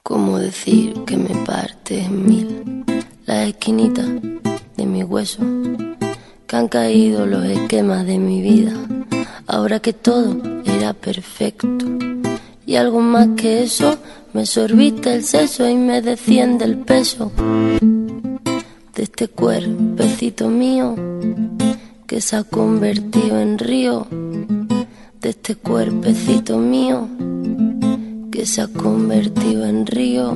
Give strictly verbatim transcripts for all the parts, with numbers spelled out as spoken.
¿Cómo decir que me partes en mil las esquinitas de mi hueso? Que han caído los esquemas de mi vida, ahora que todo era perfecto. Y algo más que eso, me sorbiste el seso y me desciende el peso de este cuerpecito mío que se ha convertido en río, de este cuerpecito mío que se ha convertido en río.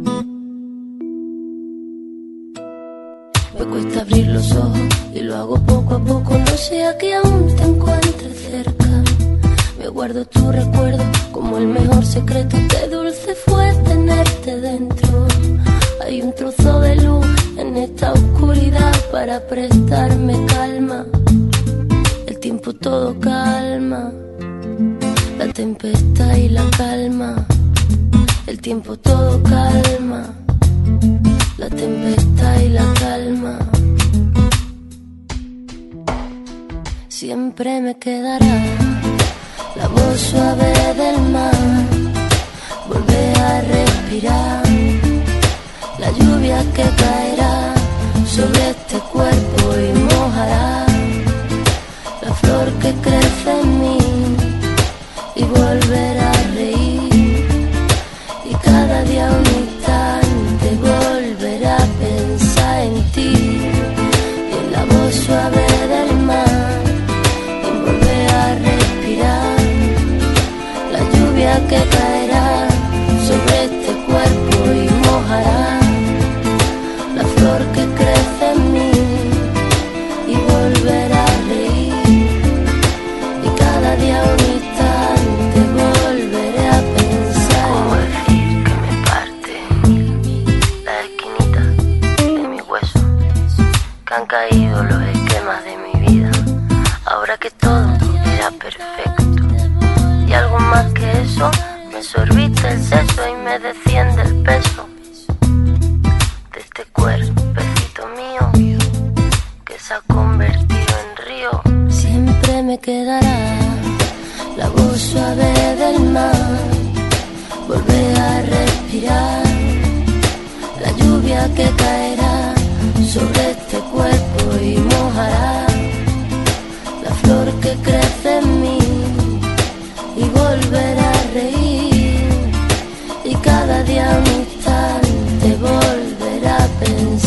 Me cuesta abrir los ojos y lo hago poco a poco, no sea que aún te encuentres cerca. Me guardo tu recuerdo como el mejor secreto, qué dulce fue tenerte dentro. Hay un trozo de luz en esta oscuridad para prestarme calma. El tiempo todo calma, la tempestad y la calma. El tiempo todo calma, la tempestad y la calma. Siempre me quedará la voz suave del mar, volver a respirar, la lluvia que caerá sobre este cuerpo y mojará la flor que crece en mí, y volver a reír, y cada día un instante volver a pensar en ti, y en la voz suave del mar, y volver a respirar, la lluvia que caerá sobre este cuerpo y mojará la flor que crece en mí, y volver a reír, y cada día un instante volveré a pensar. ¿Cómo decir que me parte en mil las esquinitas de mi hueso? Que han caído los esquemas de mi vida, ahora que todo era perfecto. Y algo más que eso, me sorbiste el seso y me desciende el peso de este cuerpecito mío que se ha convertido en río. Siempre me quedará la voz suave del mar, volver a respirar, la lluvia que caerá sobre este cuerpo y mojará la flor que crece en mí, y volver a reír, y cada día un instante volver a pensar.